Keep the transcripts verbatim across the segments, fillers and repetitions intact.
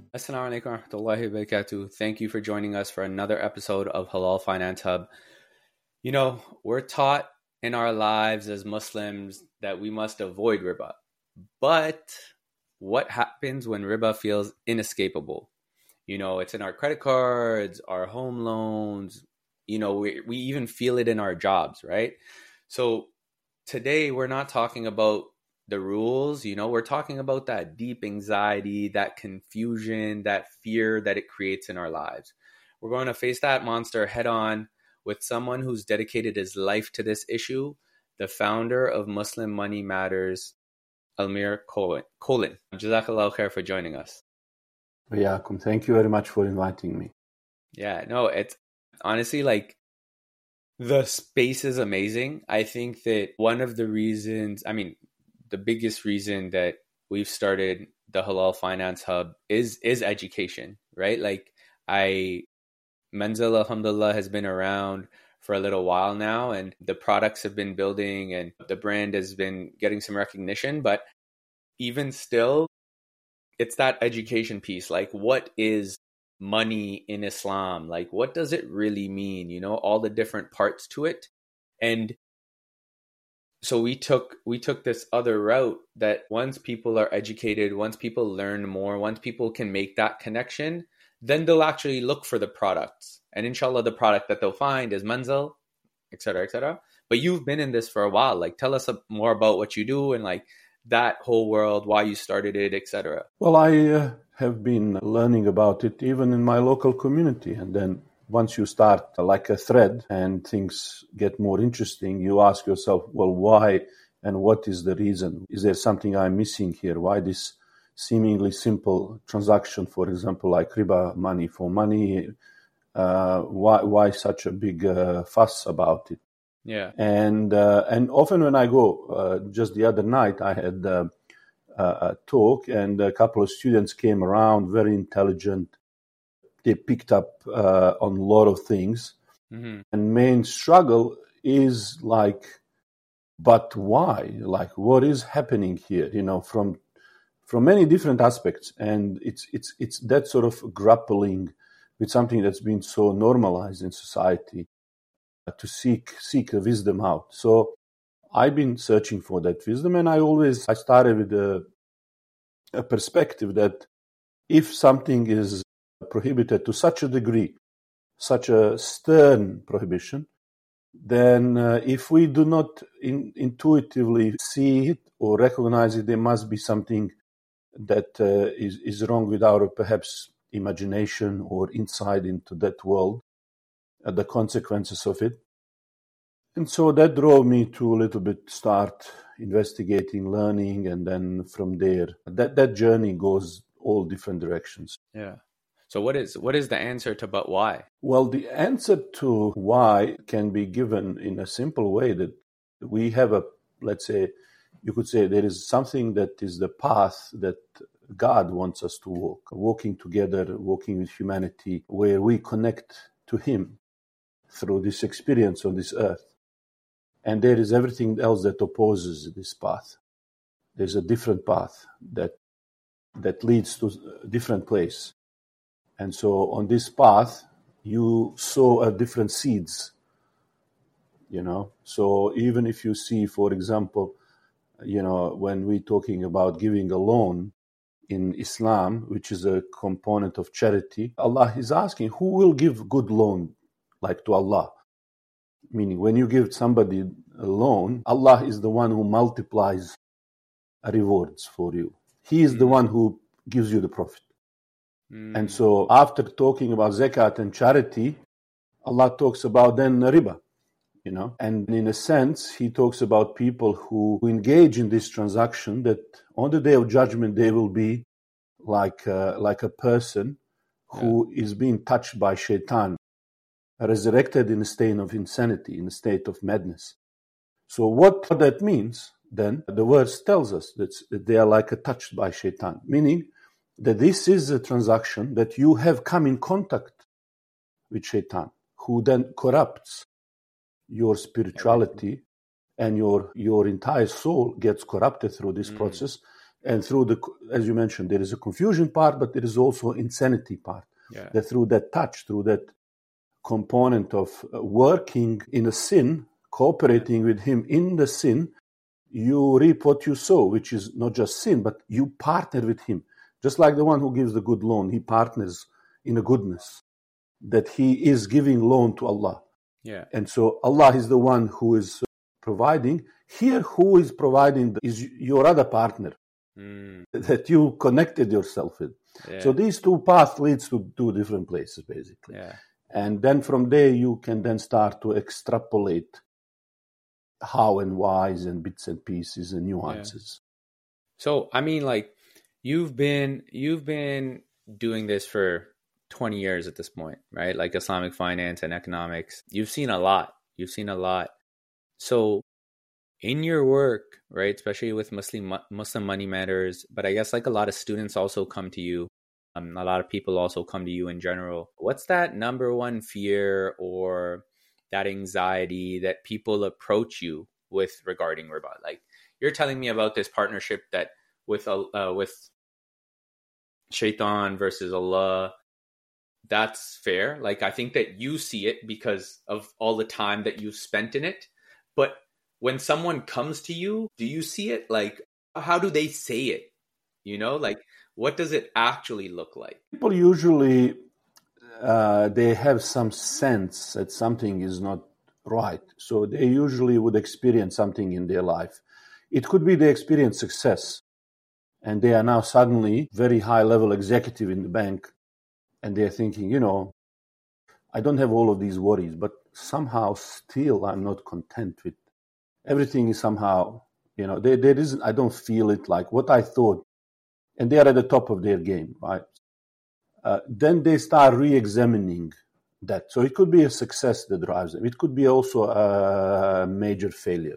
Assalamu alaikum wa rahmatullahi wa barakatuh. Thank you for joining us for another episode of Halal Finance Hub. You know, we're taught in our lives as Muslims that we must avoid riba. But what happens when riba feels inescapable? You know, it's in our credit cards, our home loans, you know, we, we even feel it in our jobs, right? So today we're not talking about the rules, you know, we're talking about that deep anxiety, that confusion, that fear that it creates in our lives. We're going to face that monster head on with someone who's dedicated his life to this issue, the founder of Muslim Money Matters, Almir Colin. Jazakallah khair for joining us. Yakum, thank you very much for inviting me. Yeah, no, it's honestly like the space is amazing. I think that one of the reasons, I mean, the biggest reason that we've started the Halal Finance Hub is is education, right? Like I, Manzil, alhamdulillah, has been around for a little while now, and the products have been building and the brand has been getting some recognition. But even still, it's that education piece. Like, what is money in Islam? Like, what does it really mean? You know, all the different parts to it. And so we took we took this other route that once people are educated, once people learn more, once people can make that connection, then they'll actually look for the products. And inshallah, the product that they'll find is Manzil, et cetera, et cetera. But you've been in this for a while. Like, tell us more about what you do and like that whole world, why you started it, et cetera. Well, I uh, have been learning about it even in my local community. And then once you start uh, like a thread and things get more interesting, you ask yourself, well, why and what is the reason? Is there something I'm missing here? Why this seemingly simple transaction, for example, like riba, money for money, uh, why why such a big uh, fuss about it? Yeah. And uh, and often when I go, uh, just the other night, I had uh, a talk and a couple of students came around, very intelligent. They picked up uh, on a lot of things. Mm-hmm. And main struggle is like, but why? Like, what is happening here? You know, from from many different aspects. And it's it's it's that sort of grappling with something that's been so normalized in society uh, to seek seek the wisdom out. So I've been searching for that wisdom, and I always I started with a, a perspective that if something is prohibited to such a degree, such a stern prohibition, then uh, if we do not in, intuitively see it or recognize it, there must be something that uh, is, is wrong with our perhaps imagination or insight into that world, uh, the consequences of it. And so that drove me to a little bit start investigating, learning, and then from there, that, that journey goes all different directions. Yeah. So what is what is the answer to but why? Well, the answer to why can be given in a simple way that we have a, let's say, you could say there is something that is the path that God wants us to walk, walking together, walking with humanity, where we connect to Him through this experience on this earth. And there is everything else that opposes this path. There's a different path that that leads to a different place. And so on this path, you sow a different seeds, you know. So even if you see, for example, you know, when we're talking about giving a loan in Islam, which is a component of charity, Allah is asking, who will give good loan like to Allah? Meaning when you give somebody a loan, Allah is the one who multiplies rewards for you. He is mm. the one who gives you the profit. Mm. And so after talking about zakat and charity, Allah talks about then riba, you know. And in a sense, He talks about people who engage in this transaction that on the day of judgment, they will be like, uh, like a person who yeah. is being touched by shaitan, resurrected in a state of insanity, in a state of madness. So what that means, then, the verse tells us that they are like a touched by shaitan, meaning that this is a transaction that you have come in contact with shaitan, who then corrupts your spirituality, and your your entire soul gets corrupted through this mm. process, And through the, as you mentioned, there is a confusion part, but there is also insanity part. Yeah. That through that touch, through that component of working in a sin, cooperating with him in the sin, you reap what you sow, which is not just sin, but you partner with him. Just like the one who gives the good loan, he partners in a goodness, that he is giving loan to Allah. Yeah. And so Allah is the one who is providing. Here, who is providing is your other partner mm. that you connected yourself with. Yeah. So these two paths leads to two different places, basically. Yeah. And then from there, you can then start to extrapolate how and whys and bits and pieces and nuances. Yeah. So, I mean, like, you've been you've been doing this for twenty years at this point, right? Like Islamic finance and economics. You've seen a lot. You've seen a lot. So in your work, right, especially with Muslim Muslim Money Matters, but I guess like a lot of students also come to you. Um, a lot of people also come to you in general. What's that number one fear or that anxiety that people approach you with regarding riba? Like, you're telling me about this partnership that with uh, with Shaitan versus Allah. That's fair. Like, I think that you see it because of all the time that you've spent in it. But when someone comes to you, do you see it? Like, how do they say it? You know, like, what does it actually look like? People usually, uh, they have some sense that something is not right. So they usually would experience something in their life. It could be they experience success and they are now suddenly very high level executive in the bank. And they're thinking, you know, I don't have all of these worries, but somehow still I'm not content with everything is somehow, you know, there, there isn't, I don't feel it like what I thought. And they are at the top of their game, right? Uh, then they start re-examining that. So it could be a success that drives them. It could be also a major failure.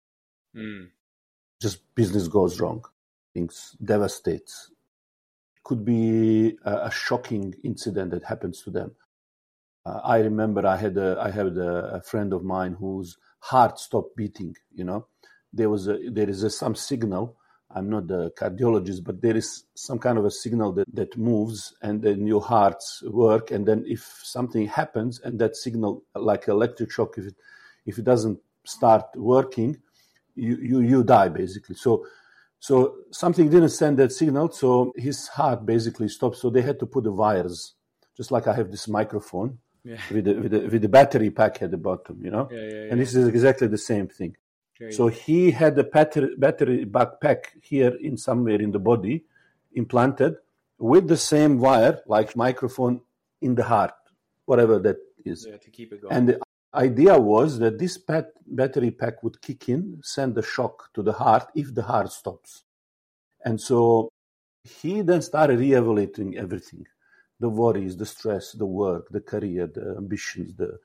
Mm. Just business goes wrong. Things devastates. Could be a, a shocking incident that happens to them. Uh, I remember I had a, I had a, a friend of mine whose heart stopped beating. You know, there was a, there is a, some signal. I'm not a cardiologist, but there is some kind of a signal that, that moves, and then your hearts work. And then if something happens, and that signal, like electric shock, if it if it doesn't start working, you you you die basically. So. So something didn't send that signal, so his heart basically stopped. So they had to put the wires, just like I have this microphone yeah. with, the, with, the, with the battery pack at the bottom, you know? Yeah, yeah, yeah. And this is exactly the same thing. Very so good. He had the battery, battery backpack here in somewhere in the body, implanted, with the same wire, like microphone, in the heart, whatever that is. Yeah, to keep it going. And the idea was that this pat- battery pack would kick in, send a shock to the heart if the heart stops. And so he then started re-evaluating everything, the worries, the stress, the work, the career, the ambitions, the,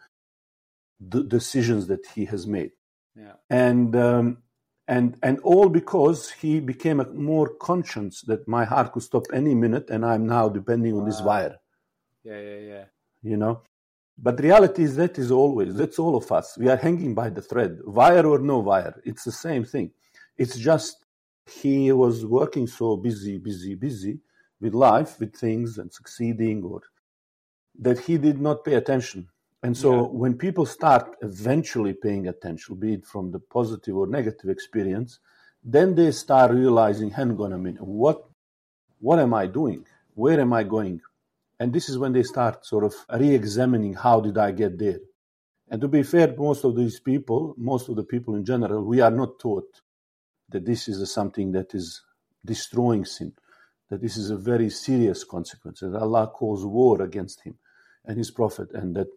the decisions that he has made. Yeah. And, um, and, and all because he became more conscious that my heart could stop any minute and I'm now depending on wow. this wire. Yeah, yeah, yeah. You know? But the reality is that is always, that's all of us. We are hanging by the thread, wire or no wire. It's the same thing. It's just he was working so busy, busy, busy with life, with things and succeeding, or that he did not pay attention. And so yeah. when people start eventually paying attention, be it from the positive or negative experience, then they start realizing, hang on a minute, what, what am I doing? Where am I going? And this is when they start sort of re-examining how did I get there. And to be fair, most of these people, most of the people in general, we are not taught that this is something that is destroying sin, that this is a very serious consequence, that Allah calls war against him and his prophet, and that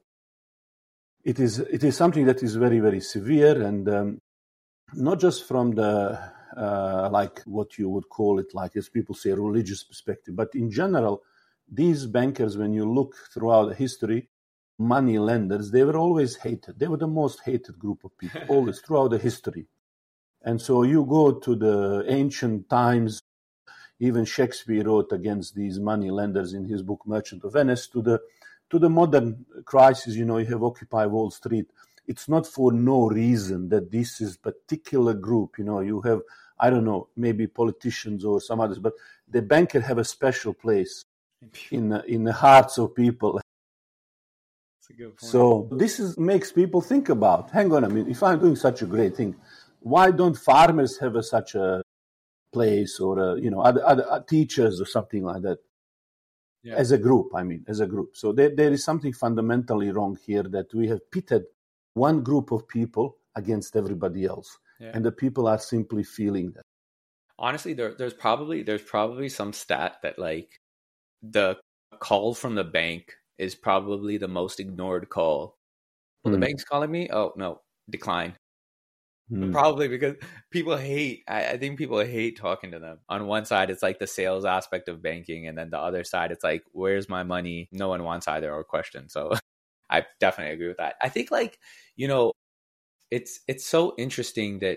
it is it is something that is very, very severe, and um, not just from the, uh, like what you would call it, like as people say, religious perspective, but in general, these bankers, when you look throughout the history, money lenders, they were always hated. They were the most hated group of people, always throughout the history. And so you go to the ancient times, even Shakespeare wrote against these money lenders in his book Merchant of Venice, to the to the modern crisis, you know, you have Occupy Wall Street. it's not for no reason that this is particular group. You know, you have, I don't know, maybe politicians or some others, but the banker have a special place in in the hearts of people. That's a good point. So this is makes people think about, hang on, I mean, if I'm doing such a great thing, why don't farmers have a, such a place, or, a, you know, other, other teachers or something like that? Yeah. As a group, I mean, as a group. So there, there is something fundamentally wrong here, that we have pitted one group of people against everybody else. Yeah. And the people are simply feeling that. Honestly, there, there's probably there's probably some stat that like the call from the bank is probably the most ignored call. Well, mm. the bank's calling me? Oh, no, decline. Mm. Probably because people hate, I, I think people hate talking to them. On one side, it's like the sales aspect of banking. And then the other side, it's like, where's my money? No one wants either or question. So I definitely agree with that. I think like, you know, it's, it's so interesting that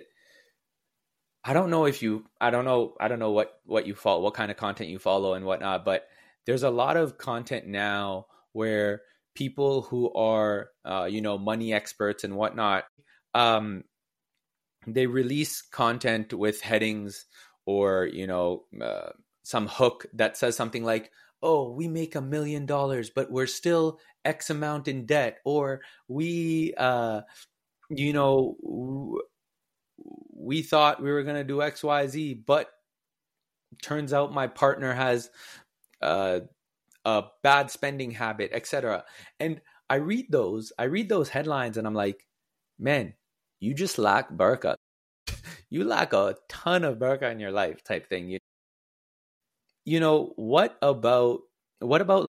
I don't know if you, I don't know, I don't know what, what you follow, what kind of content you follow and whatnot, but there's a lot of content now where people who are, uh, you know, money experts and whatnot, um, they release content with headings or, you know, uh, some hook that says something like, oh, we make a million dollars, but we're still X amount in debt. Or we, uh, you know, w- we thought we were going to do X, Y, Z, but turns out my partner has uh, a bad spending habit, et cetera. And I read those, I read those headlines and I'm like, man, you just lack barakah. You lack a ton of barakah in your life type thing. You, you know, what about, what about,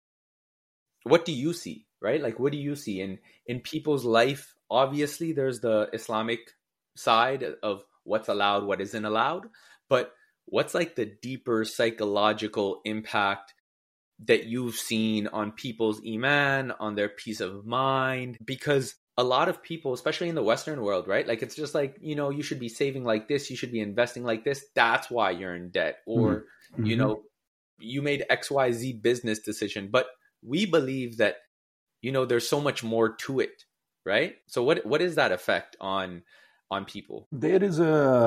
what do you see, right? Like, what do you see in, in people's life? Obviously, there's the Islamic side of what's allowed, what isn't allowed. But what's like the deeper psychological impact that you've seen on people's iman, on their peace of mind? Because a lot of people, especially in the Western world, right? Like, it's just like, you know, you should be saving like this. You should be investing like this. That's why you're in debt. Or, mm-hmm. you know, you made X Y Z business decision. But we believe that, you know, there's so much more to it, right? So what what is that effect on on people? There is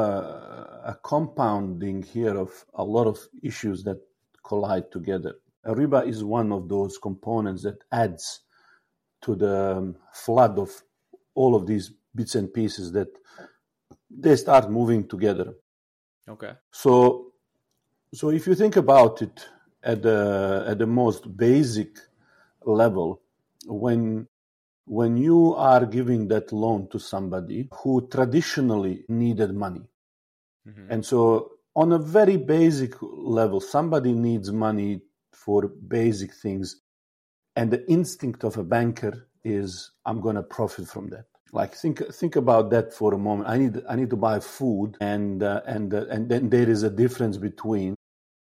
a, a compounding here of a lot of issues that collide together. Riba is one of those components that adds to the flood of all of these bits and pieces that they start moving together. Okay. So, so if you think about it at the at the most basic level, when when you are giving that loan to somebody who traditionally needed money, mm-hmm. and so on a very basic level, somebody needs money for basic things. And the instinct of a banker is, I'm going to profit from that. Like, think think about that for a moment. I need I need to buy food, and uh, and uh, and then there is a difference between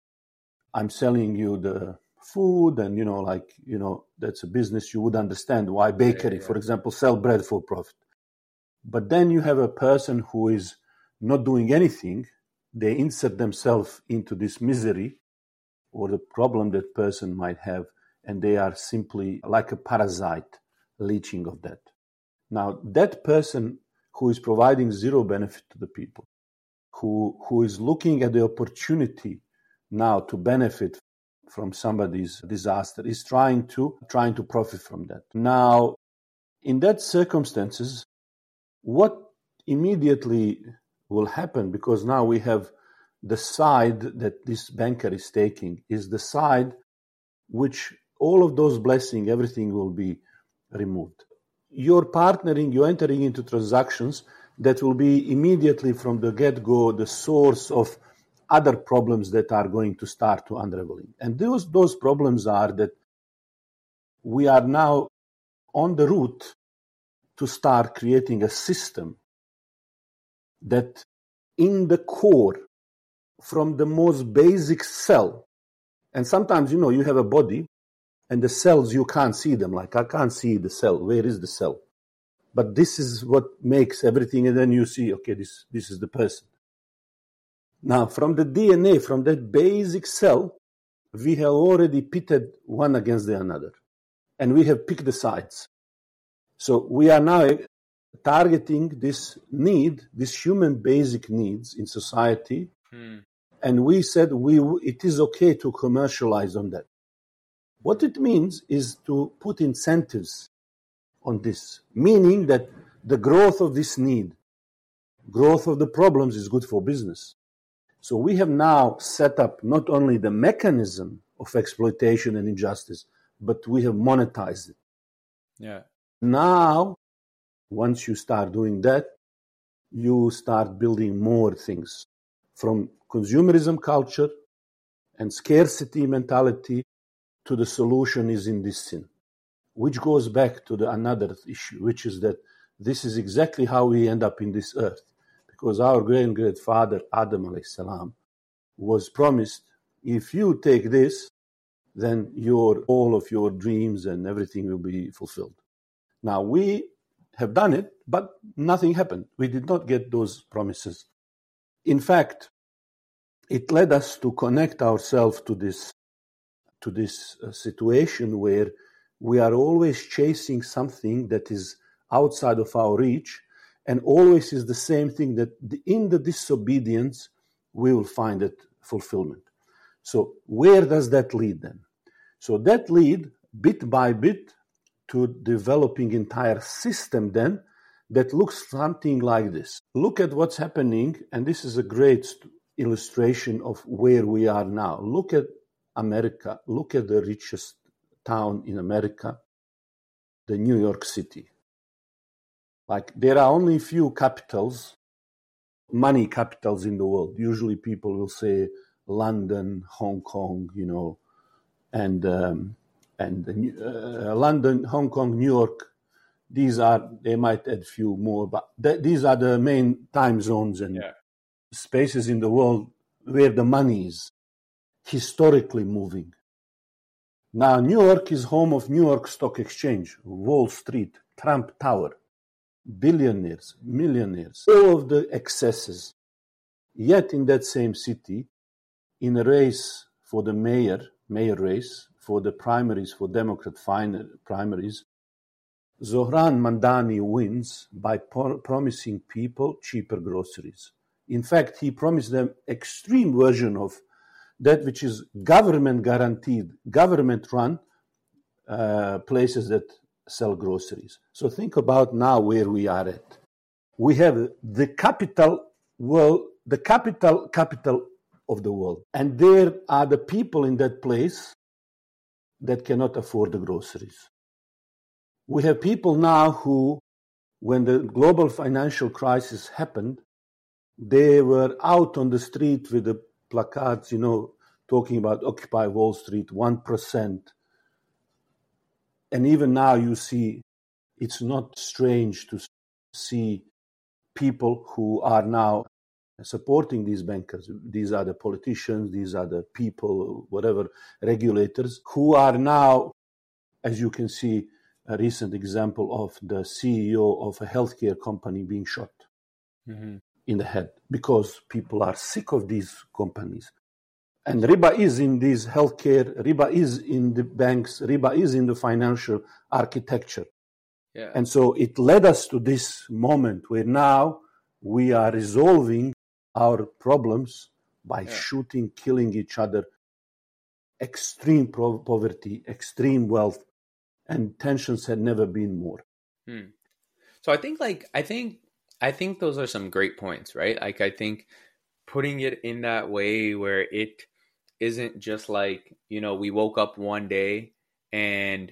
I'm selling you the food, and you know, like you know, that's a business. You would understand why bakery, yeah, yeah. for example, sell bread for profit. But then you have a person who is not doing anything. They insert themselves into this misery or the problem that person might have. And they are simply like a parasite leeching of that. Now, that person who is providing zero benefit to the people, who who is looking at the opportunity now to benefit from somebody's disaster, is trying to trying to profit from that. Now, in that circumstances, what immediately will happen, because now we have the side that this banker is taking, is the side which all of those blessings, everything will be removed. You're partnering, you're entering into transactions that will be immediately from the get-go the source of other problems that are going to start to unraveling. And those, those problems are that we are now on the route to start creating a system that in the core, from the most basic cell, and sometimes, you know, you have a body, and the cells, you can't see them. Like, I can't see the cell. Where is the cell? But this is what makes everything. And then you see, okay, this, this is the person. Now, from the D N A, from that basic cell, we have already pitted one against the another. And we have picked the sides. So we are now targeting this need, these human basic needs in society. Hmm. And we said we it is okay to commercialize on that. What it means is to put incentives on this, meaning that the growth of this need, growth of the problems is good for business. So we have now set up not only the mechanism of exploitation and injustice, but we have monetized it. Yeah. Now, once you start doing that, you start building more things from consumerism culture and scarcity mentality to the solution is in this sin, which goes back to the another issue, which is that this is exactly how we end up in this earth. Because our great-grandfather, Adam alayhi salam, was promised, if you take this, then your all of your dreams and everything will be fulfilled. Now, we have done it, but nothing happened. We did not get those promises. In fact, it led us to connect ourselves to this, to this uh, situation where we are always chasing something that is outside of our reach, and always is the same thing, that in the disobedience, we will find it fulfillment. So where does that lead then? So that lead, bit by bit, to developing entire system then that looks something like this. Look at what's happening, and this is a great illustration of where we are now. Look at America. Look at the richest town in America, the New York City. Like, there are only a few capitals, money capitals in the world. Usually people will say London, Hong Kong, you know, and um, and uh, London, Hong Kong, New York. These are, they might add few more, but th- these are the main time zones and yeah. spaces in the world where the money is historically moving. Now, New York is home of New York Stock Exchange, Wall Street, Trump Tower. Billionaires, millionaires, all of the excesses. Yet in that same city, in a race for the mayor, mayor race, for the primaries, for Democrat primaries, Zohran Mamdani wins by pro- promising people cheaper groceries. In fact, he promised them extreme version of that which is government guaranteed, government run uh, places that sell groceries. So think about now where we are at. We have the capital world, the capital capital of the world. And there are the people in that place that cannot afford the groceries. We have people now who, when the global financial crisis happened, they were out on the street with the placards, you know, talking about Occupy Wall Street, one percent. And even now you see, it's not strange to see people who are now supporting these bankers. These are the politicians, these are the people, whatever, regulators, who are now, as you can see, a recent example of the C E O of a healthcare company being shot mm-hmm. in the head because people are sick of these companies. And riba is in these healthcare, riba is in the banks, riba is in the financial architecture. Yeah. And so it led us to this moment where now we are resolving our problems by yeah. shooting, killing each other, extreme pro- poverty, extreme wealth, and tensions had never been more. Hmm. So I think like, I think, I think those are some great points, right? Like, I think putting it in that way where it isn't just like, you know, we woke up one day and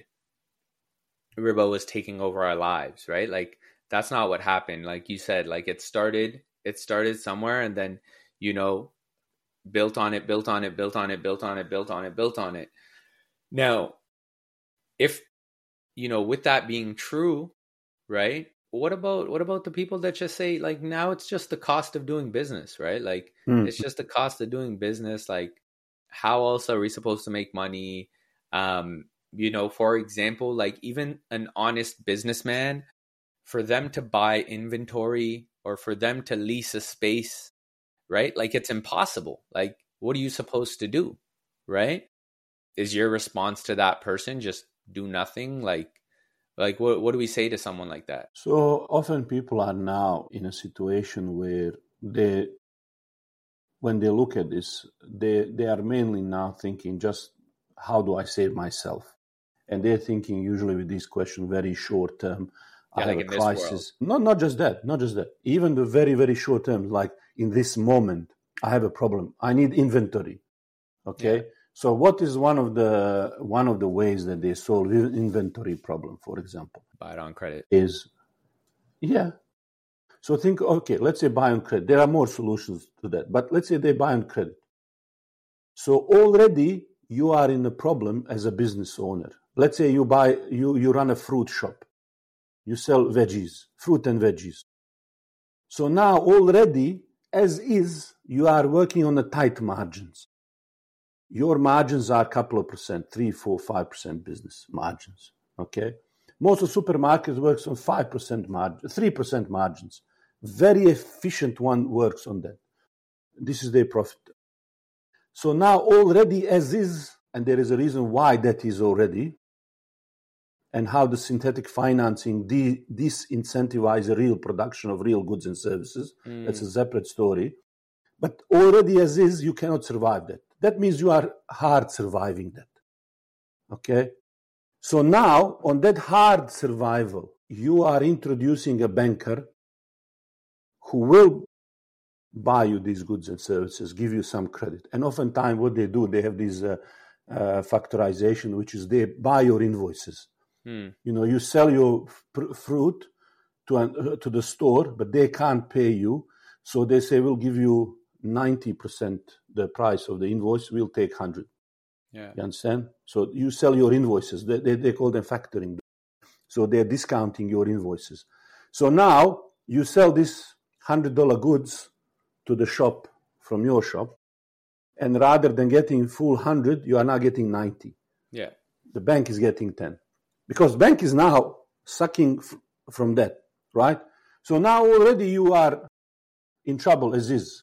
riba was taking over our lives, right? Like, that's not what happened. Like you said, like it started, it started somewhere and then, you know, built on it, built on it, built on it, built on it, built on it, built on it. Now, if, you know, with that being true, right? What about, what about the people that just say like, now it's just the cost of doing business, right? Like mm. it's just the cost of doing business. Like, how else are we supposed to make money? Um, you know, for example, like even an honest businessman, for them to buy inventory or for them to lease a space, right? Like it's impossible. Like, what are you supposed to do, right? Is your response to that person just do nothing? Like, Like, what what do we say to someone like that? So often people are now in a situation where they, when they look at this, they, they are mainly now thinking just, how do I save myself? And they're thinking usually with this question very short term. Yeah, I like have in a this crisis. Not not just that, not just that. Even the very, very short term, like in this moment, I have a problem. I need inventory. Okay. Yeah. So what is one of the one of the ways that they solve the inventory problem, for example? Buy it on credit. Is yeah. So think, okay, let's say buy on credit. There are more solutions to that, but let's say they buy on credit. So already you are in a problem as a business owner. Let's say you buy, you, you run a fruit shop. You sell veggies, fruit and veggies. So now already, as is, you are working on the tight margins. Your margins are a couple of percent, three, four, five percent business margins. Okay. Most of supermarkets works on five percent margin, three percent margins. Very efficient one works on that. This is their profit. So now already as is, and there is a reason why that is already, and how the synthetic financing de- disincentivize the real production of real goods and services. Mm. That's a separate story. But already as is, you cannot survive that. That means you are hard surviving that. Okay? So now, on that hard survival, you are introducing a banker who will buy you these goods and services, give you some credit. And oftentimes what they do, they have this uh, uh, factorization, which is they buy your invoices. Hmm. You know, you sell your fr- fruit to, uh, to the store, but they can't pay you. So they say, we'll give you ninety percent the price of the invoice, we'll take one hundred. Yeah. You understand? So you sell your invoices. They, they, they call them factoring. So they're discounting your invoices. So now you sell these one hundred dollars goods to the shop from your shop, and rather than getting full one hundred, you are now getting ninety. Yeah. The bank is getting ten. Because bank is now sucking f- from that, right? So now already you are in trouble as is.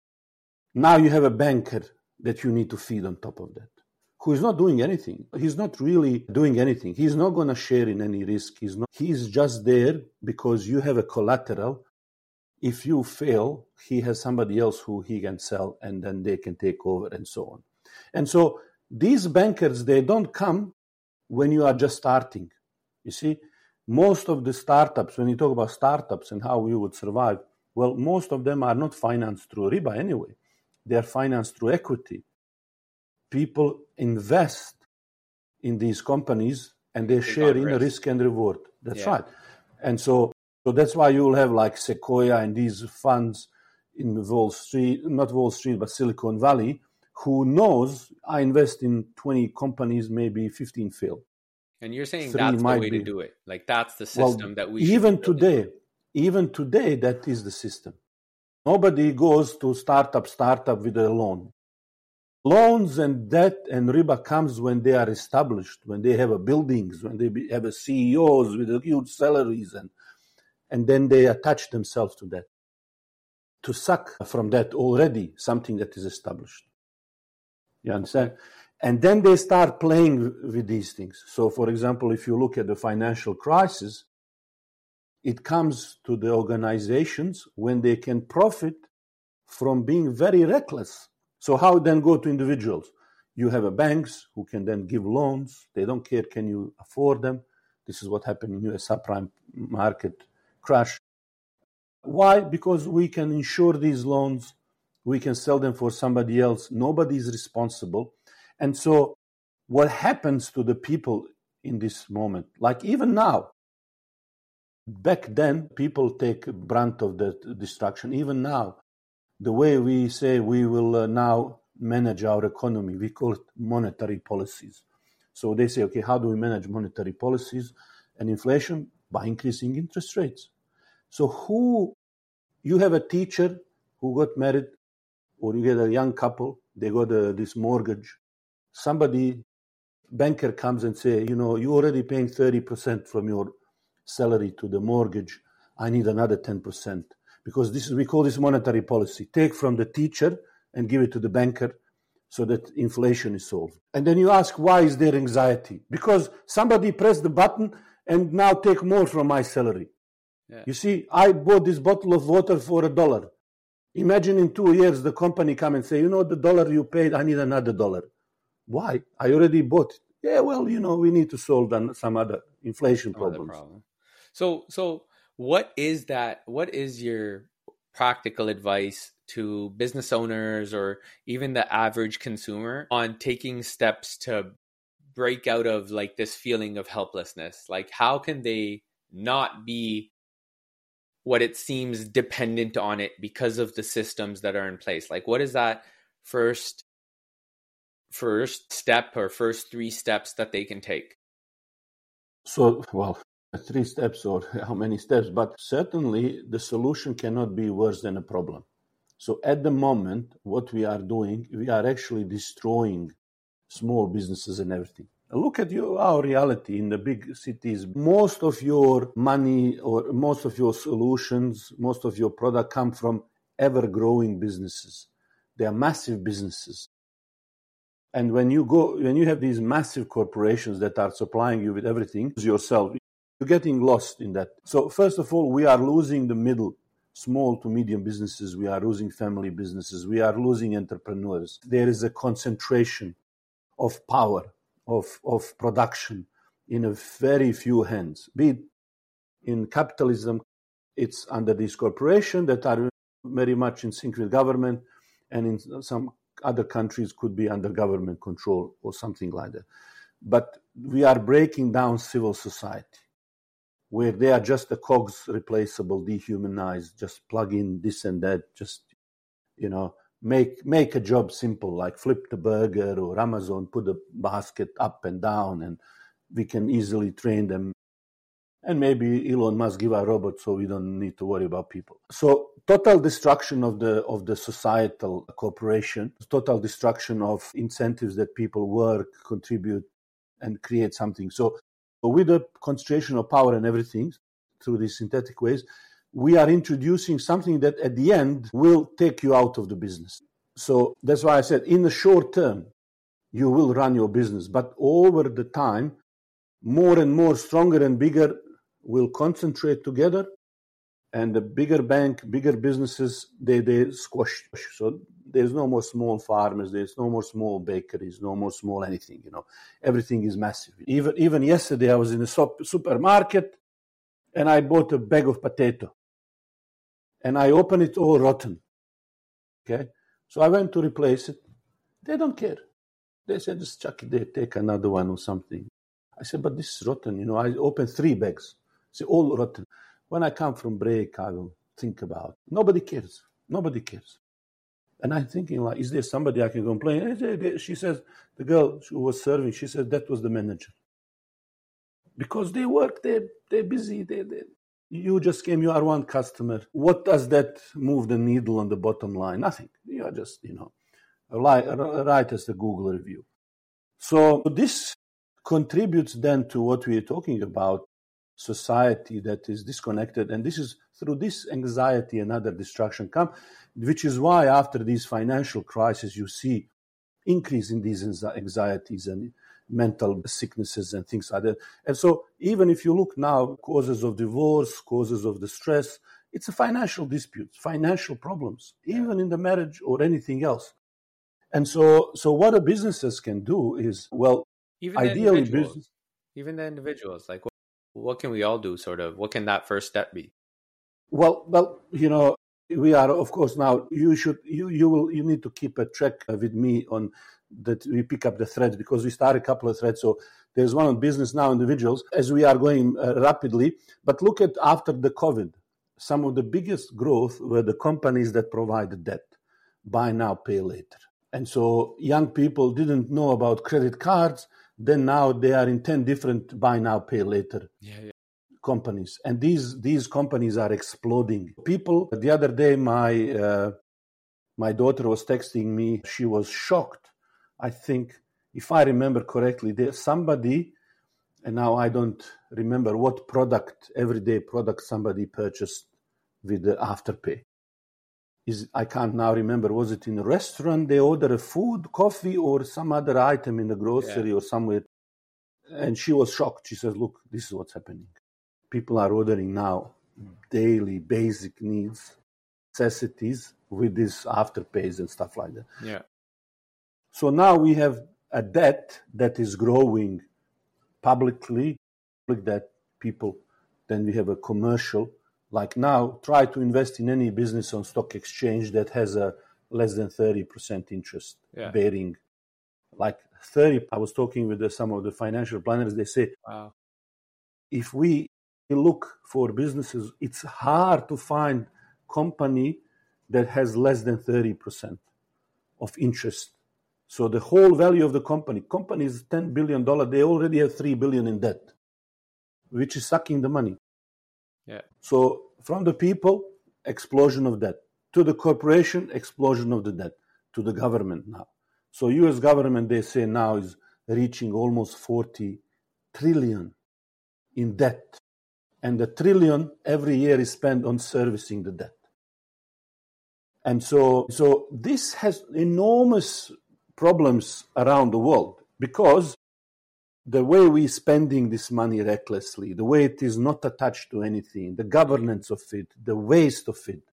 Now you have a banker that you need to feed on top of that, who is not doing anything. He's not really doing anything. He's not going to share in any risk. He's not. He's just there because you have a collateral. If you fail, he has somebody else who he can sell, and then they can take over and so on. And so these bankers, they don't come when you are just starting. You see, most of the startups, when you talk about startups and how you would survive, well, most of them are not financed through riba anyway. They are financed through equity. People invest in these companies and they share in the risk and reward. That's yeah. right. And so, so that's why you'll have like Sequoia and these funds in Wall Street, not Wall Street, but Silicon Valley, who knows I invest in twenty companies, maybe fifteen fail. And you're saying Three that's the way be. to do it. Like that's the system well, that we even today, even today, that is the system. Nobody goes to startup, startup with a loan. Loans and debt and riba comes when they are established, when they have a buildings, when they be, have a C E Os with huge salaries, and and then they attach themselves to that. To suck from that already something that is established. You understand? Okay. And then they start playing with these things. So, for example, if you look at the financial crisis, it comes to the organizations when they can profit from being very reckless. So how then go to individuals? You have a banks who can then give loans. They don't care, can you afford them? This is what happened in U S subprime market crash. Why? Because we can insure these loans. We can sell them for somebody else. Nobody is responsible. And so what happens to the people in this moment? Like even now, back then, people take brunt of the destruction. Even now, the way we say we will uh, now manage our economy, we call it monetary policies. So they say, okay, how do we manage monetary policies and inflation? By increasing interest rates. So who, you have a teacher who got married, or you get a young couple, they got a, this mortgage. Somebody, banker comes and say, you know, you're already paying thirty percent from your salary to the mortgage. I need another ten percent. Because this is, we call this monetary policy. Take from the teacher and give it to the banker so that inflation is solved. And then you ask, why is there anxiety? Because somebody pressed the button and now take more from my salary. Yeah. You see, I bought this bottle of water for a dollar. Imagine in two years the company come and say, you know, the dollar you paid, I need another dollar. Why? I already bought it. Yeah, well, you know, we need to solve some other inflation some problems. Other problem. So, so what is that? What is your practical advice to business owners or even the average consumer on taking steps to break out of like this feeling of helplessness? Like, how can they not be what it seems dependent on it because of the systems that are in place? Like, what is that first first step or first three steps that they can take? So, well, three steps or how many steps, but certainly the solution cannot be worse than a problem. So at the moment, what we are doing, we are actually destroying small businesses and everything. Look at your, our reality in the big cities. Most of your money or most of your solutions, most of your product come from ever-growing businesses. They are massive businesses. And when you go, when you have these massive corporations that are supplying you with everything yourself, you're getting lost in that. So first of all, we are losing the middle, small to medium businesses. We are losing family businesses. We are losing entrepreneurs. There is a concentration of power, of, of production in a very few hands. Be it in capitalism, it's under these corporations that are very much in sync with government, and in some other countries could be under government control or something like that. But we are breaking down civil society, where they are just the cogs, replaceable, dehumanized, just plug in this and that, just, you know, make make a job simple, like flip the burger or Amazon, put the basket up and down, and we can easily train them. And maybe Elon Musk give a robot so we don't need to worry about people. So total destruction of the of the societal cooperation, total destruction of incentives that people work, contribute, and create something. So with the concentration of power and everything through these synthetic ways, we are introducing something that at the end will take you out of the business. So that's why I said in the short term, you will run your business. But over the time, more and more stronger and bigger will concentrate together. And the bigger bank, bigger businesses, they, they squash. So there's no more small farmers. There's no more small bakeries, no more small anything, you know. Everything is massive. Even, even yesterday, I was in a supermarket and I bought a bag of potato. And I opened it all rotten. Okay? So I went to replace it. They don't care. They said, just chuck it there, take another one or something. I said, but this is rotten. You know, I opened three bags. It's all rotten. When I come from break, I will think about it. Nobody cares. Nobody cares. And I'm thinking, like, is there somebody I can complain? She says, the girl who was serving, she said that was the manager. Because they work, they, they're busy. They, they, you just came, you are one customer. What does that move the needle on the bottom line? Nothing. You are just, you know, right as the Google review. So this contributes then to what we are talking about, society that is disconnected. And this is through this anxiety and other distraction come, which is why after these financial crises, you see increase in these anxieties and mental sicknesses and things like that. And so even if you look now, causes of divorce, causes of the stress, it's a financial dispute, financial problems, even in the marriage or anything else. And so, so what the businesses can do is, well, even ideally the business, even the individuals, like what, what can we all do? Sort of, what can that first step be? Well, well, you know, we are, of course, now you should, you, you will, you need to keep a track with me on that. We pick up the threads because we start a couple of threads. So there's one on business now, individuals, as we are going uh, rapidly. But look at after the COVID, some of the biggest growth were the companies that provide the debt, buy now, pay later. And so young people didn't know about credit cards. Then now they are in ten different buy now, pay later yeah, yeah. companies. And these these companies are exploding. People, the other day, my uh, my daughter was texting me. She was shocked. I think, if I remember correctly, there somebody, and now I don't remember what product, everyday product somebody purchased with the Afterpay. Is, I can't now remember, was it in a restaurant they order a food, coffee, or some other item in the grocery yeah. or somewhere? And she was shocked. She says, look, this is what's happening. People are ordering now daily basic needs, necessities with these afterpays and stuff like that. Yeah. So now we have a debt that is growing publicly, public debt, people. Then we have a commercial. Like now, try to invest in any business on stock exchange that has a less than thirty percent interest Yeah. bearing. Like thirty, I was talking with the, some of the financial planners, they say, Wow. if we look for businesses, it's hard to find company that has less than thirty percent of interest. So the whole value of the company, company is ten billion dollars, they already have three billion dollars in debt, which is sucking the money. Yeah. So from the people, explosion of debt. To the corporation, explosion of the debt. To the government now. So U S government, they say now, is reaching almost forty trillion in debt. And the trillion every year is spent on servicing the debt. And so, so this has enormous problems around the world because the way we're spending this money recklessly, the way it is not attached to anything, the governance of it, the waste of it,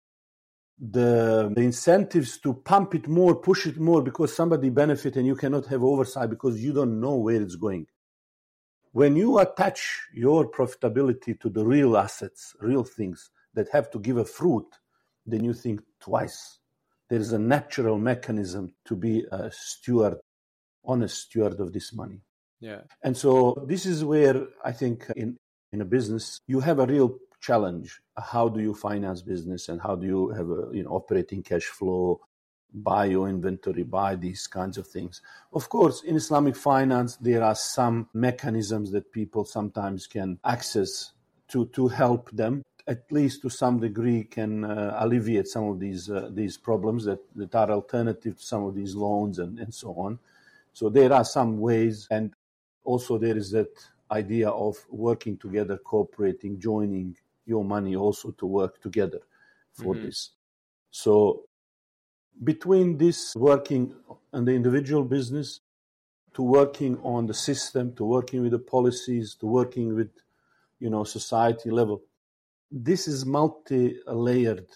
the, the incentives to pump it more, push it more because somebody benefit and you cannot have oversight because you don't know where it's going. When you attach your profitability to the real assets, real things that have to give a fruit, then you think twice. There is a natural mechanism to be a steward, honest steward of this money. Yeah. And so this is where I think in, in a business, you have a real challenge. How do you finance business and how do you have a you know operating cash flow, buy your inventory, buy these kinds of things. Of course, in Islamic finance, there are some mechanisms that people sometimes can access to, to help them, at least to some degree can uh, alleviate some of these uh, these problems that, that are alternative to some of these loans and, and so on. So there are some ways, and also there is that idea of working together, cooperating, joining your money also to work together for mm-hmm. this. So between this working on the individual business to working on the system, to working with the policies, to working with, you know, society level, this is multi-layered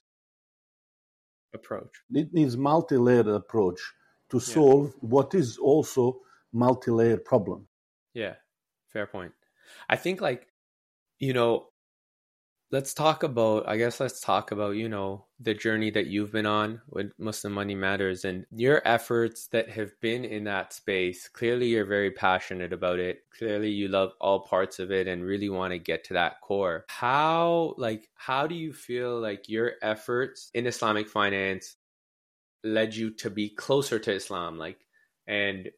approach. It needs multi-layered approach to solve yeah. what is also multi-layered problem. Yeah, fair point. I think like, you know, let's talk about, I guess let's talk about, you know, the journey that you've been on with Muslim Money Matters and your efforts that have been in that space. Clearly, you're very passionate about it. Clearly, you love all parts of it and really want to get to that core. How, like, how do you feel like your efforts in Islamic finance led you to be closer to Islam? Like, and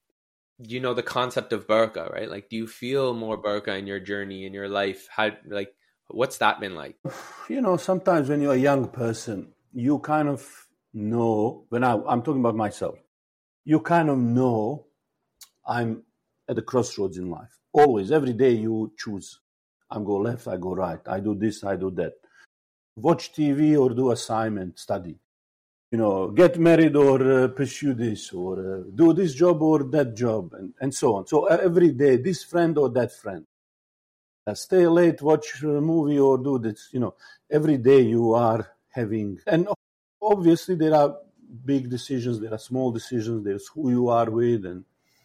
you know, the concept of barakah, right? Like, do you feel more barakah in your journey, in your life? How, like, what's that been like? You know, sometimes when you're a young person, you kind of know, when I, I'm talking about myself, you kind of know I'm at the crossroads in life. Always, every day you choose. I go left, I go right. I do this, I do that. Watch T V or do assignment, study. You know, get married or uh, pursue this or uh, do this job or that job and, and so on. So uh, every day, this friend or that friend. Uh, stay late, watch a movie or do this. You know, every day you are having... And obviously there are big decisions, there are small decisions, there's who you are with. And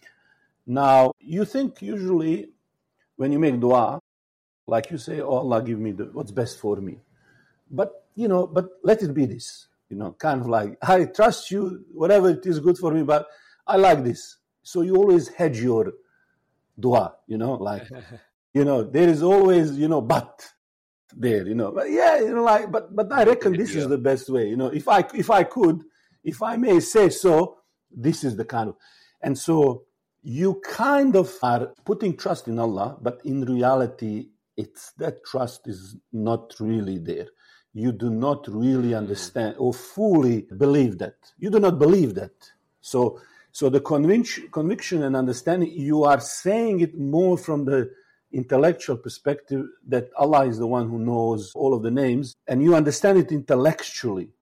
now you think usually when you make dua, like you say, oh Allah, give me the, what's best for me. But, you know, but let it be this. You know, kind of like, I trust you, whatever it is good for me, but I like this. So you always hedge your dua, you know, like, you know, there is always, you know, but there, you know, but yeah, you know, like, but, but I reckon this is the best way, you know, if I, if I could, if I may say so, this is the kind of, and so you kind of are putting trust in Allah, but in reality, it's that trust is not really there. You do not really understand or fully believe that. You do not believe that. So, so the conviction, conviction and understanding, you are saying it more from the intellectual perspective that Allah is the one who knows all of the names, and you understand it intellectually.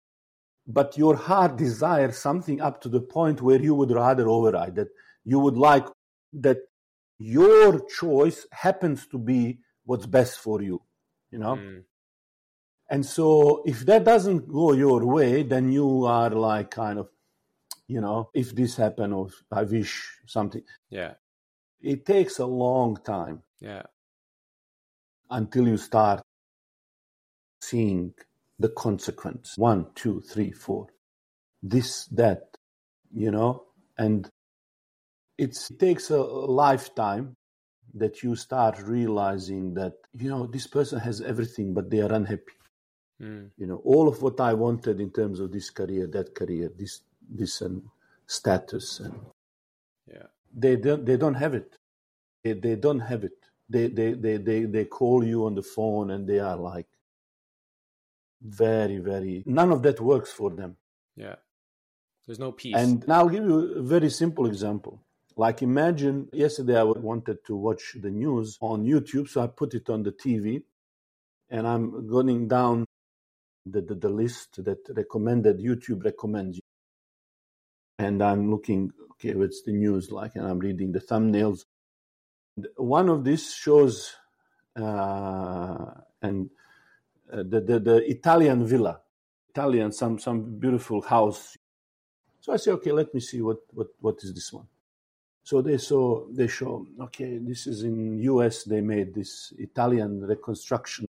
But your heart desires something up to the point where you would rather override that. You would like that your choice happens to be what's best for you, you know? Mm. And so if that doesn't go your way, then you are like kind of, you know, if this happened or I wish something. Yeah. It takes a long time. Yeah. Until you start seeing the consequence. One, two, three, four. This, that, you know, and it's, it takes a lifetime that you start realizing that, you know, this person has everything, but they are unhappy. Mm. You know, all of what I wanted in terms of this career, that career, this, this and status, and yeah, they don't, they don't have it. They, they don't have it. They, they, they, they, they call you on the phone and they are like very, very, none of that works for them. Yeah. There's no peace. And I'll give you a very simple example. Like imagine yesterday I wanted to watch the news on YouTube, so I put it on the T V and I'm going down the, the, the list that recommended, YouTube recommends. And I'm looking, okay, what's the news like? And I'm reading the thumbnails. One of these shows uh, and uh, the, the, the Italian villa, Italian, some, some beautiful house. So I say, okay, let me see what, what, what is this one. So they saw, they show, okay, this is in U S, they made this Italian reconstruction.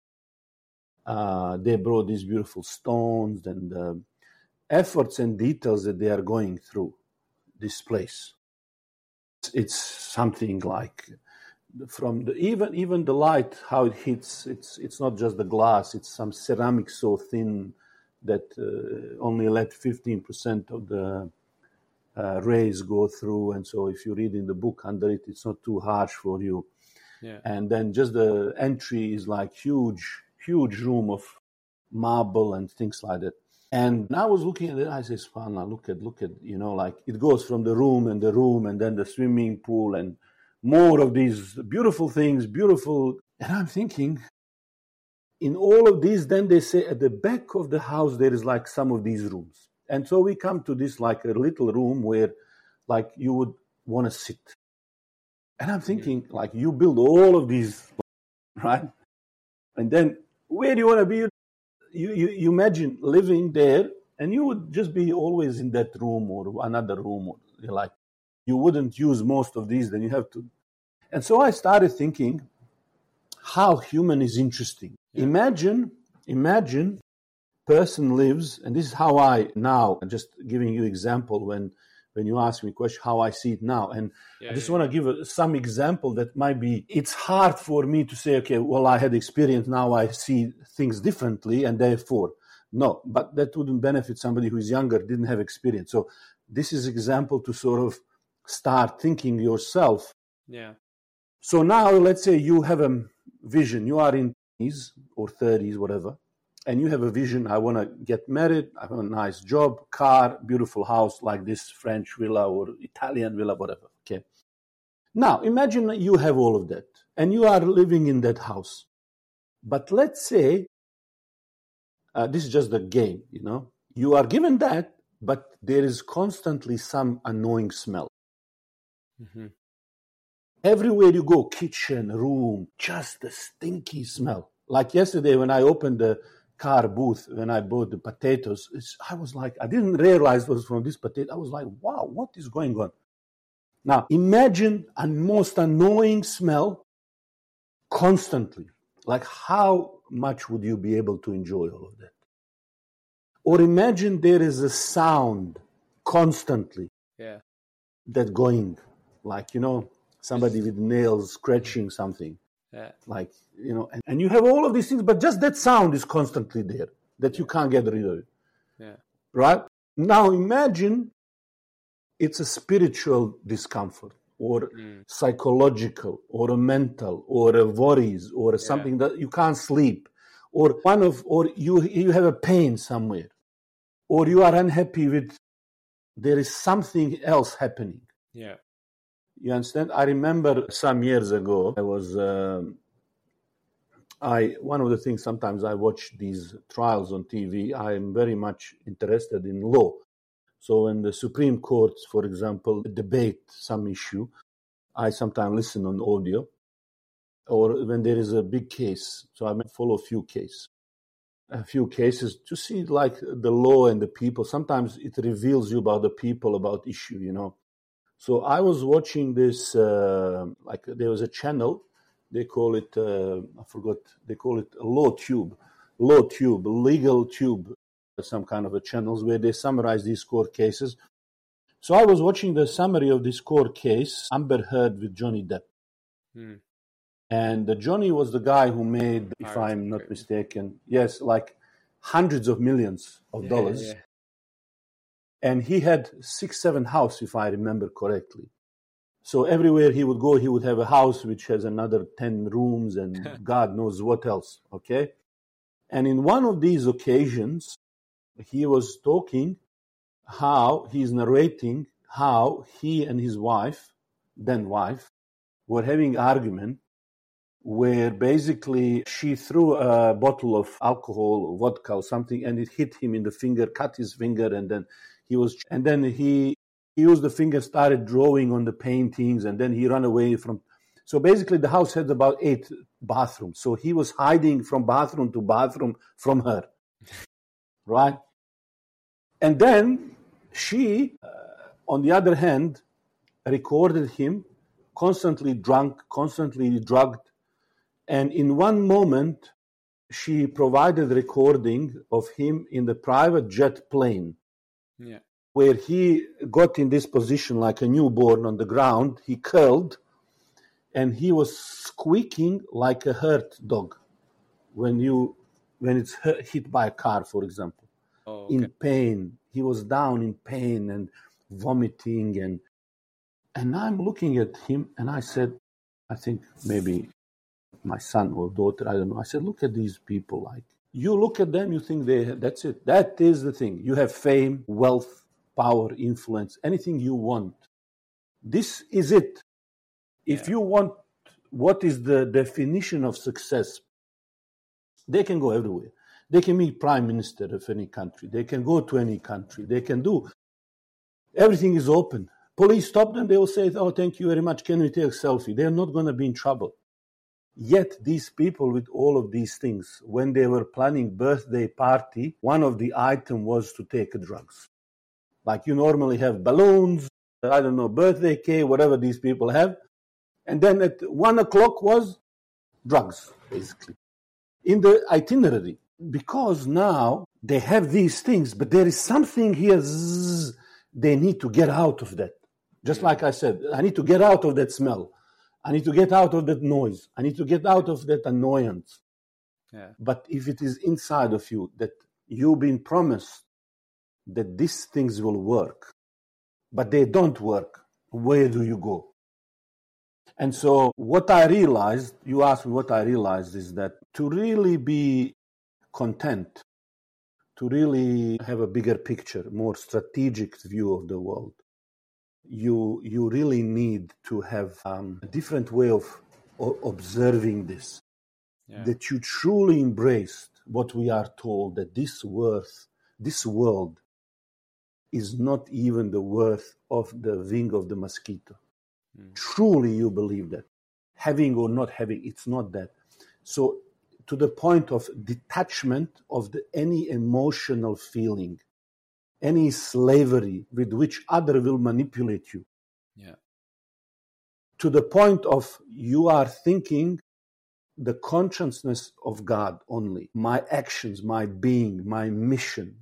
Uh, they brought these beautiful stones and uh, efforts and details that they are going through this place. It's, it's something like from the, even, even the light, how it hits, it's, it's not just the glass, it's some ceramic so thin that uh, only let fifteen percent of the Uh, rays go through, and so if you read in the book under it, it's not too harsh for you. Yeah. And then just the entry is like huge, huge room of marble and things like that. And I was looking at it, I said, Svana, look at, look at, you know, like it goes from the room and the room and then the swimming pool and more of these beautiful things, beautiful. And I'm thinking, in all of these, then they say at the back of the house, there is like some of these rooms. And so we come to this like a little room where like you would want to sit. And I'm thinking like you build all of these, right? And then where do you want to be? You, you, you imagine living there and you would just be always in that room or another room. Or like you wouldn't use most of these, then you have to. And so I started thinking how human is interesting. Yeah. Imagine, imagine person lives, and this is how I now, I'm just giving you example when, when you ask me a question, how I see it now. And yeah, I just yeah, want to yeah. give a, some example that might be, it's hard for me to say, okay, well, I had experience, now I see things differently, and therefore, no, but that wouldn't benefit somebody who is younger, didn't have experience. So this is example to sort of start thinking yourself. Yeah. So now let's say you have a vision, you are in twenties or thirties, whatever, and you have a vision, I want to get married, I have a nice job, car, beautiful house like this French villa or Italian villa, whatever, okay? Now, imagine you have all of that, and you are living in that house. But let's say, uh, this is just a game, you know? You are given that, but there is constantly some annoying smell. Mm-hmm. Everywhere you go, kitchen, room, just a stinky smell. Like yesterday when I opened the car booth, when I bought the potatoes, it's, I was like, I didn't realize it was from this potato. I was like, wow, what is going on? Now, imagine a most annoying smell constantly. Like, how much would you be able to enjoy all of that? Or imagine there is a sound constantly yeah. that going, like, you know, somebody with nails scratching something. Yeah. Like, you know, and, and you have all of these things, but just that sound is constantly there, that you can't get rid of it. Yeah. Right? Now imagine it's a spiritual discomfort or mm. psychological or a mental or a worries or a yeah. something that you can't sleep or one of, or you, you have a pain somewhere or you are unhappy with, there is something else happening. Yeah. You understand? I remember some years ago, I was, um, I one of the things sometimes I watch these trials on T V. I am very much interested in law. So when the Supreme Court, for example, debate some issue, I sometimes listen on audio, or when there is a big case. So I may follow a few cases, a few cases to see like the law and the people. Sometimes it reveals you about the people, about issue, you know. So I was watching this, uh, like there was a channel, they call it, uh, I forgot, they call it Law Tube, Law Tube, Legal Tube, some kind of a channels where they summarize these court cases. So I was watching the summary of this court case, Amber Heard with Johnny Depp. Hmm. And uh, Johnny was the guy who made, if Pirates I'm not mistaken, yes, like hundreds of millions of yeah, dollars. Yeah. And he had six, seven houses, if I remember correctly. So everywhere he would go, he would have a house which has another ten rooms and God knows what else, okay? And in one of these occasions, he was talking how, he's narrating how he and his wife, then wife, were having argument where basically she threw a bottle of alcohol, vodka or something, and it hit him in the finger, cut his finger, and then he was, and then he used the finger, started drawing on the paintings, and then he ran away from. So basically, the house had about eight bathrooms. So he was hiding from bathroom to bathroom from her, right? And then she, uh, on the other hand, recorded him constantly drunk, constantly drugged. And in one moment, she provided recording of him in the private jet plane, yeah, where he got in this position like a newborn on the ground. He curled, and he was squeaking like a hurt dog when you when it's hit by a car, for example. Oh, okay. In pain. He was down in pain and vomiting. And, and I'm looking at him, and I said, I think maybe my son or daughter, I don't know. I said, look at these people. Like, you look at them, you think they, that's it. That is the thing. You have fame, wealth, power, influence, anything you want. This is it. If yeah. you want, what is the definition of success? They can go everywhere. They can be prime minister of any country. They can go to any country. They can do. Everything is open. Police stop them. They will say, oh, thank you very much. Can we take a selfie? They're not going to be in trouble. Yet these people with all of these things, when they were planning birthday party, one of the items was to take drugs. Like you normally have balloons, I don't know, birthday cake, whatever these people have. And then at one o'clock was drugs, basically, in the itinerary. Because now they have these things, but there is something here, zzz, they need to get out of that. Just like I said, I need to get out of that smell. I need to get out of that noise. I need to get out of that annoyance. Yeah. But if it is inside of you, that you've been promised that these things will work, but they don't work, where do you go? And so what I realized, you asked me what I realized, is that to really be content, to really have a bigger picture, more strategic view of the world, you you really need to have um, a different way of, of observing this, yeah. That you truly embraced what we are told, that this worth, this world is not even the worth of the wing of the mosquito. Mm. Truly you believe that. Having or not having, it's not that. So to the point of detachment of the, any emotional feeling, any slavery with which other will manipulate you. Yeah. To the point of you are thinking the consciousness of God only, my actions, my being, my mission.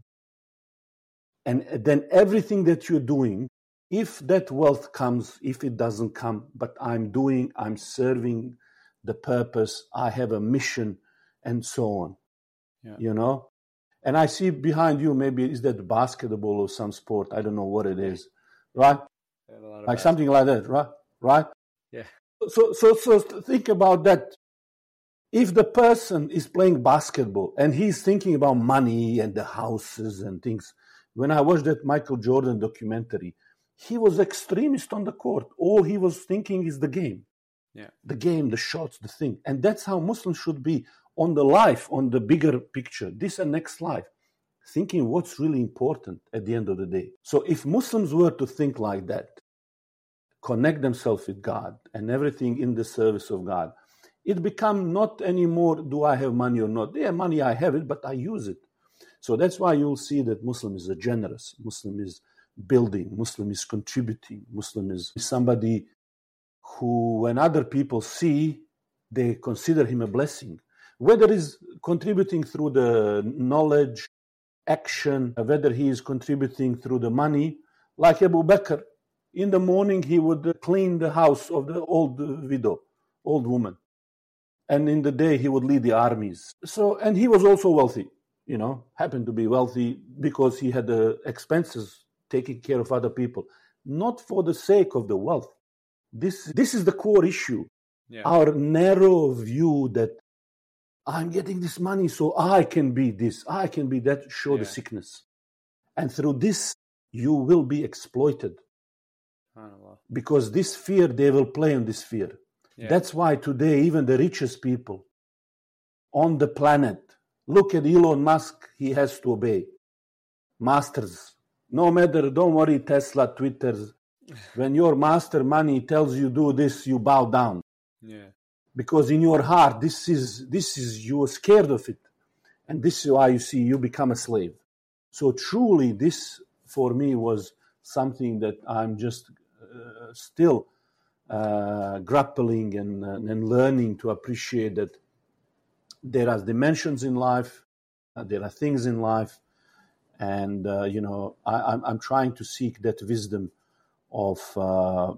And then everything that you're doing, if that wealth comes, if it doesn't come, but I'm doing, I'm serving the purpose, I have a mission, and so on. Yeah. You know? And I see behind you, maybe is that basketball or some sport, I don't know what it is, right? Like basketball. Something like that, right? Right? Yeah. So, so, so think about that. If the person is playing basketball and he's thinking about money and the houses and things, when I watched that Michael Jordan documentary, he was extremist on the court. All he was thinking is the game. Yeah. The game, the shots, the thing. And that's how Muslims should be on the life, on the bigger picture, this and next life, thinking what's really important at the end of the day. So if Muslims were to think like that, connect themselves with God and everything in the service of God, it become not anymore, do I have money or not? Yeah, money, I have it, but I use it. So that's why you'll see that Muslim is a generous, Muslim is building, Muslim is contributing, Muslim is somebody who, when other people see, they consider him a blessing. Whether he's contributing through the knowledge, action, whether he is contributing through the money, like Abu Bakr, in the morning he would clean the house of the old widow, old woman. And in the day he would lead the armies. So, and he was also wealthy, you know, happened to be wealthy because he had the expenses taking care of other people, not for the sake of the wealth. This, this is the core issue. Yeah. Our narrow view that I'm getting this money so I can be this, I can be that, show yeah. the sickness. And through this, you will be exploited. Because this fear, they will play on this fear. Yeah. That's why today, even the richest people on the planet, look at Elon Musk, he has to obey. Masters. No matter, don't worry, Tesla, Twitter. When your master money tells you do this, you bow down. Yeah. Because in your heart, this is, this is, you're scared of it. And this is why you see, you become a slave. So truly, this for me was something that I'm just uh, still uh, grappling and, uh, and learning to appreciate, that there are dimensions in life, uh, there are things in life, and, uh, you know, I, I'm, I'm trying to seek that wisdom of, uh, uh,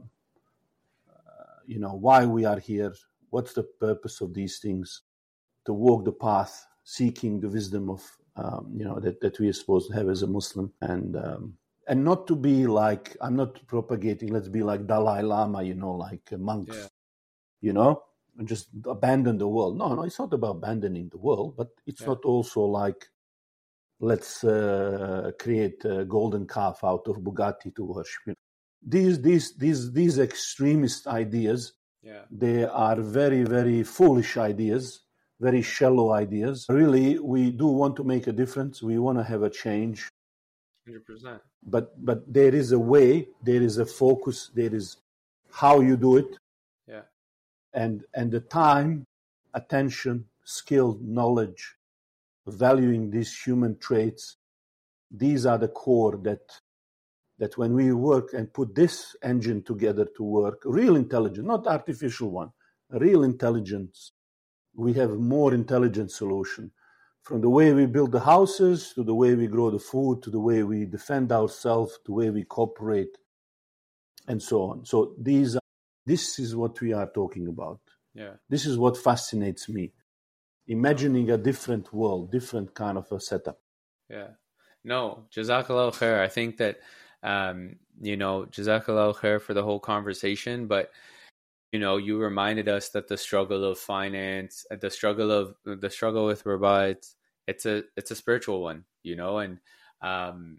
you know, why we are here, what's the purpose of these things, to walk the path, seeking the wisdom of, um, you know, that, that we are supposed to have as a Muslim, and um, and not to be like, I'm not propagating, let's be like Dalai Lama, you know, like monks, yeah. you know, and just abandon the world. No, no, it's not about abandoning the world, but it's yeah. not also like, let's uh, create a golden calf out of Bugatti to worship. These, these, these, these extremist ideas, yeah. they are very, very foolish ideas, very shallow ideas. Really, we do want to make a difference. We want to have a change. one hundred percent. But but there is a way, there is a focus, there is how you do it. Yeah. And and the time, attention, skill, knowledge, valuing these human traits, these are the core that that when we work and put this engine together to work, real intelligence, not artificial one, real intelligence, we have more intelligent solution. From the way we build the houses, to the way we grow the food, to the way we defend ourselves, to the way we cooperate, and so on. So these, are, this is what we are talking about. Yeah. This is what fascinates me. Imagining a different world, different kind of a setup. Yeah. No, Jazakallah khair. I think that, um, you know, Jazakallah khair for the whole conversation, but you know, you reminded us that the struggle of finance, the struggle of the struggle with riba, it's, it's a it's a spiritual one, you know, and um,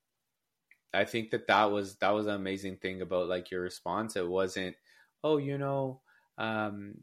I think that that was that was an amazing thing about like your response. It wasn't, oh, you know, um,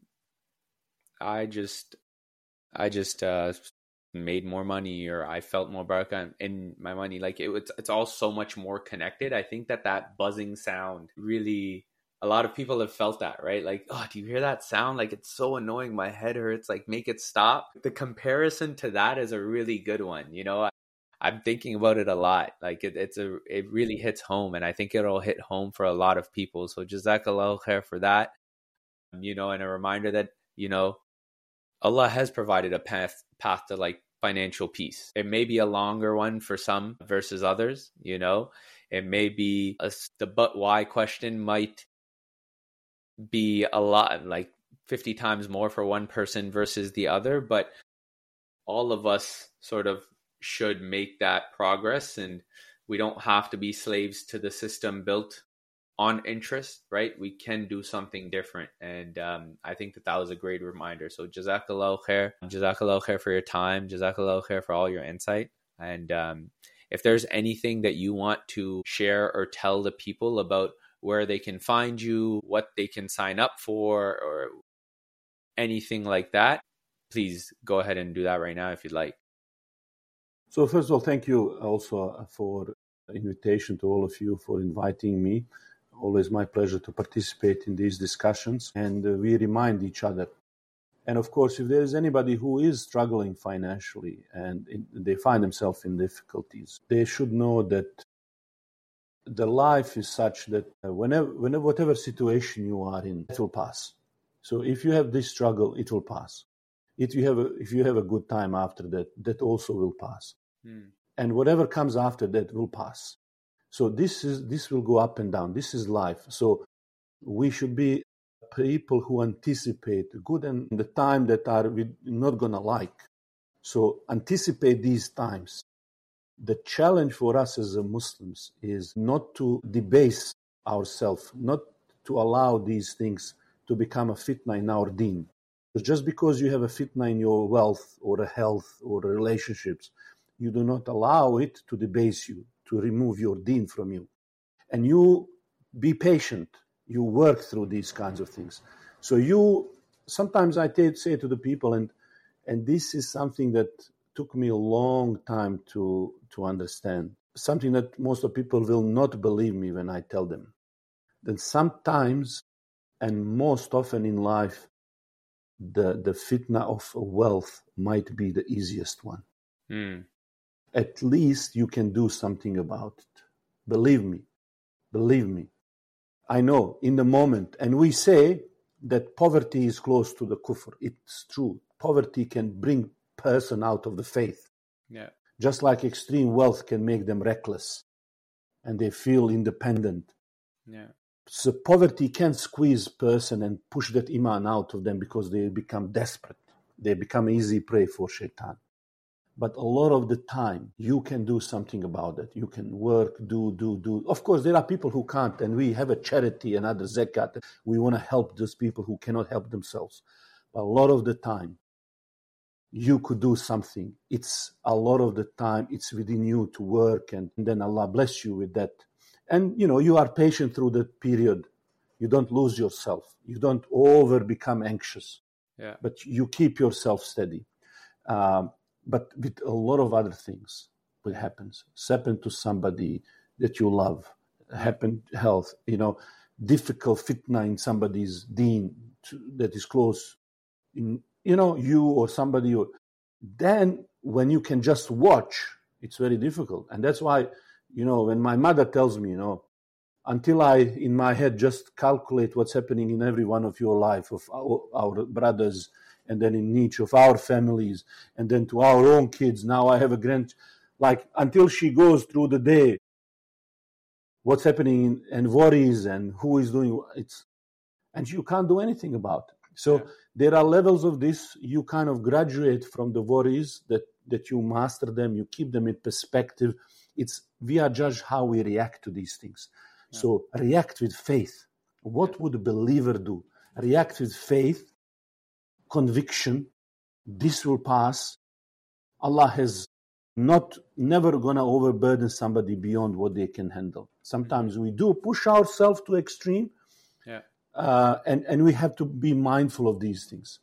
I just I just uh, made more money, or I felt more barakah in my money. Like it was, it's all so much more connected. I think that that buzzing sound really. A lot of people have felt that, right? Like, oh, do you hear that sound? Like, it's so annoying. My head hurts. Like, make it stop. The comparison to that is a really good one. You know, I, I'm thinking about it a lot. Like, it, it's a, it really hits home, and I think it'll hit home for a lot of people. So, Jazakallah khair for that. You know, and a reminder that, you know, Allah has provided a path, path to like financial peace. It may be a longer one for some versus others. You know, it may be a, the but why question might be a lot, like fifty times more for one person versus the other, but all of us sort of should make that progress, and we don't have to be slaves to the system built on interest, right? We can do something different, and um, I think that that was a great reminder. So Jazakallah khair, Jazakallah khair for your time, Jazakallah khair for all your insight, and um, if there's anything that you want to share or tell the people about where they can find you, what they can sign up for, or anything like that, please go ahead and do that right now if you'd like. So first of all, thank you also for the invitation, to all of you for inviting me. always my pleasure to participate in these discussions, and uh, we remind each other. And of course, if there is anybody who is struggling financially and in, they find themselves in difficulties, they should know that the life is such that uh, whenever, whenever, whatever situation you are in, it will pass. So if you have this struggle, it will pass. If you have a, if you have a good time after that, that also will pass. Mm. And whatever comes after that will pass. So this is this will go up and down. This is life. So we should be people who anticipate the good and the time that are we not gonna like. So anticipate these times. The challenge for us as Muslims is not to debase ourselves, not to allow these things to become a fitna in our deen. Just because you have a fitna in your wealth or a health or relationships, you do not allow it to debase you, to remove your deen from you. And you be patient. You work through these kinds of things. So you, sometimes I t- say to the people, and and this is something that took me a long time to, to understand, something that most of people will not believe me when I tell them, that sometimes and most often in life, the, the fitna of wealth might be the easiest one. Mm. At least you can do something about it. Believe me. Believe me. I know in the moment, and we say that poverty is close to the kufr. It's true. Poverty can bring person out of the faith. Yeah. Just like extreme wealth can make them reckless and they feel independent. Yeah. So poverty can squeeze person and push that iman out of them because they become desperate. They become easy prey for shaitan. But a lot of the time, you can do something about it. You can work, do, do, do. Of course, there are people who can't, and we have a charity and other zakat. We want to help those people who cannot help themselves. But a lot of the time, you could do something. It's a lot of the time, it's within you to work, and then Allah bless you with that. And, you know, you are patient through that period. You don't lose yourself. You don't over become anxious. Yeah. But you keep yourself steady. Um, but with a lot of other things, what happens? It's happened to somebody that you love. Happened health, you know, difficult fitna in somebody's deen to, that is close. In, you know, you or somebody. Or, then when you can just watch, it's very difficult. And that's why, you know, when my mother tells me, you know, until I, in my head, just calculate what's happening in every one of your life, of our, our brothers, and then in each of our families, and then to our own kids. Now I have a grand, like, until she goes through the day, what's happening and worries and who is doing it's, and you can't do anything about it. So yeah. There are levels of this. You kind of graduate from the worries that, that you master them, you keep them in perspective. It's, we are judged how we react to these things. Yeah. So react with faith. What yeah. would a believer do? React with faith, conviction. This will pass. Allah has not, never going to overburden somebody beyond what they can handle. Sometimes we do push ourselves to extreme. Yeah. Uh, and, and we have to be mindful of these things.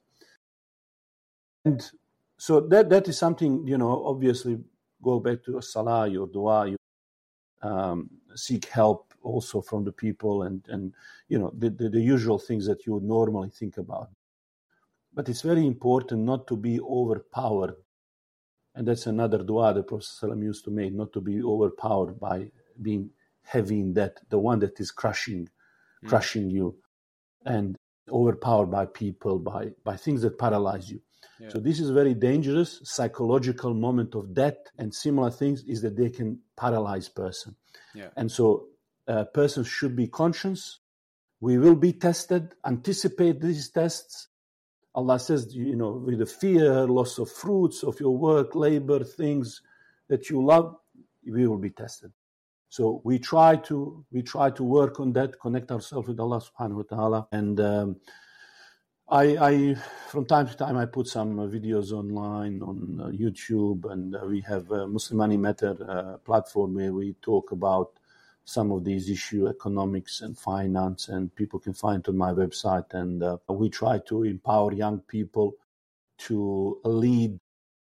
And so that that is something, you know, obviously go back to salah, your dua, you um, seek help also from the people and, and you know, the, the, the usual things that you would normally think about. But it's very important not to be overpowered. And that's another dua the Prophet ﷺ used to make, not to be overpowered by being heavy in debt, the one that is crushing, mm. crushing you. And overpowered by people, by, by things that paralyze you. Yeah. So this is very dangerous. Psychological moment of death and similar things is that they can paralyze person. Yeah. And so a person should be conscious. We will be tested. Anticipate these tests. Allah says, you know, with the fear, loss of fruits of your work, labor, things that you love, we will be tested. So we try to we try to work on that, connect ourselves with Allah subhanahu wa ta'ala. And um, I, I, from time to time, I put some videos online on uh, YouTube, and uh, we have a Muslim Money Matter uh, platform where we talk about some of these issues, economics and finance, and people can find it on my website. And uh, we try to empower young people to lead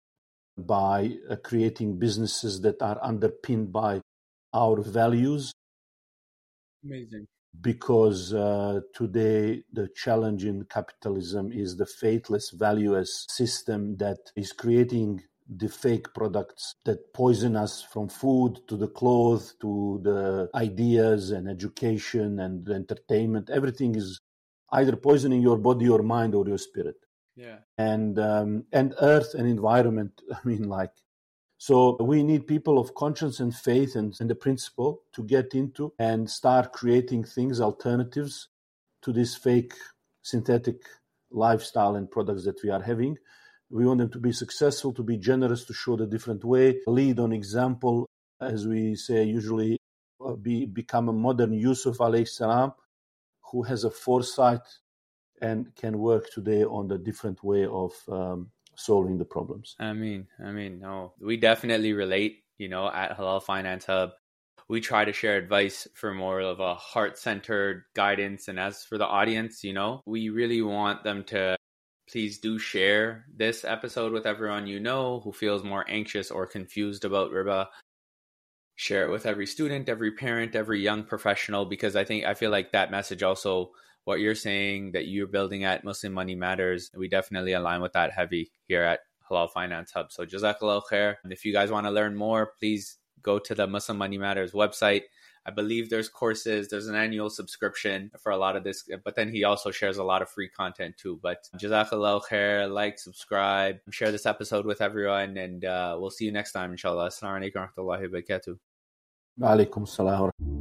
by uh, creating businesses that are underpinned by our values. Amazing. because uh, today the challenge in capitalism is the faithless valueless system that is creating the fake products that poison us, from food to the clothes to the ideas and education and entertainment. Everything is either poisoning your body or mind or your spirit. Yeah. And um, and earth and environment, I mean, like, so we need people of conscience and faith and, and the principle to get into and start creating things, alternatives to this fake synthetic lifestyle and products that we are having. We want them to be successful, to be generous, to show the different way, lead on example, as we say usually, uh, be become a modern Yusuf alayhi salam, who has a foresight and can work today on the different way of um, solving the problems. I mean, I mean, no, we definitely relate, you know, at Halal Finance Hub. We try to share advice for more of a heart-centered guidance. And as for the audience, you know, we really want them to please do share this episode with everyone you know who feels more anxious or confused about riba. Share it with every student, every parent, every young professional, because I think, I feel like that message also, what you're saying that you're building at Muslim Money Matters, we definitely align with that heavy here at Halal Finance Hub. So Jazakallah khair. And if you guys want to learn more, please go to the Muslim Money Matters website. I believe there's courses, there's an annual subscription for a lot of this, but then he also shares a lot of free content too. But Jazakallah khair, like, subscribe, share this episode with everyone, and uh, we'll see you next time, inshallah. Assalamu alaikum wa rahmatullahi wa barakatuh. Wa alaikum salam.